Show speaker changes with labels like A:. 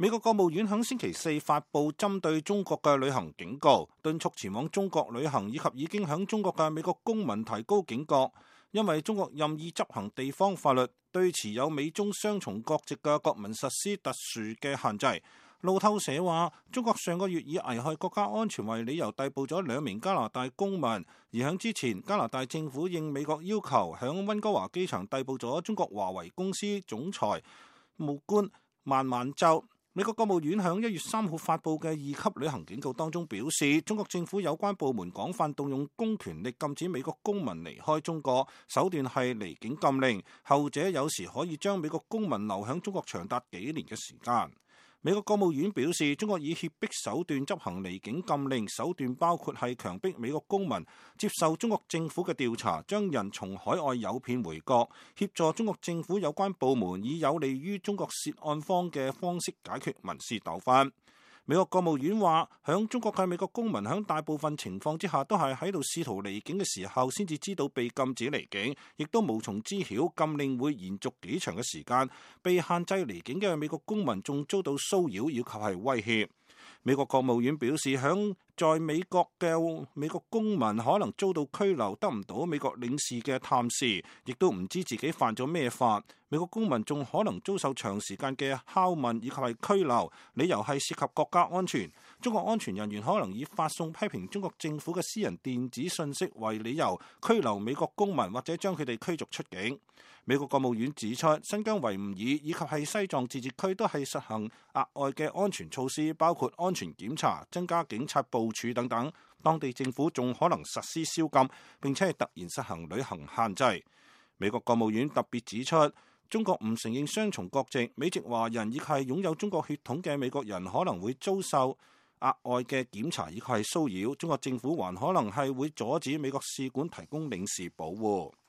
A: 美國國務院喺星期四發布針對中國嘅旅行警告，敦促前往中國旅行以及已經喺中國嘅美國公民提高警覺，因為中國任意執行地方法律，對持有美中雙重國籍嘅國民實施特殊嘅限制。路透社話，中國上個月以危害國家安全為理由逮捕咗2名加拿大公民，而喺之前，加拿大政府應美國要求，喺溫哥華機場逮捕咗中國華為公司總裁務官孟晚舟。美國國務院喺1月3號發布嘅2級旅行警告當中表示，中國政府有關部門廣泛動用公權力禁止美國公民離開中國，手段係離境禁令，後者有時可以將美國公民留喺中國長達幾年嘅時間。美國國務院表示，中國以脅迫手段執行離境禁令，手段包括係強迫美國公民接受中國政府嘅調查，將人從海外誘騙回國，協助中國政府有關部門以有利於中國涉案方嘅方式解決民事糾紛。美國國務院話，響中國嘅美國公民響大部分情況之下都係喺度試圖離境嘅時候先至知道被禁止離境，亦都無從知曉禁令會延續幾長嘅時間。被限制離境嘅美國公民仲遭到騷擾以及係威脅。美國國務院表示，在美國嘅美國公民可能遭到拘留，得唔到美國領事嘅探視，亦都唔知自己犯咗咩法。美國公民仲可能遭受長時間嘅拷問以及係拘留，理由係涉及國家安全。中國安全人員可能以發送批評中國政府嘅私人電子信息為理由，拘留美國公民或者將佢哋驅逐出境。美國國務院指出，新疆維吾爾以及係西藏自治區都係實行額外嘅安全措施，包括安全檢查、增加警察部署等等。當地政府仲可能實施宵禁，並且係突然實行旅行限制。美國國務院特別指出，中國唔承認雙重國籍，美籍華人以及係擁有中國血統嘅美國人可能會遭受額外嘅檢查以及係騷擾。中國政府還可能係會阻止美國使館提供領事保護。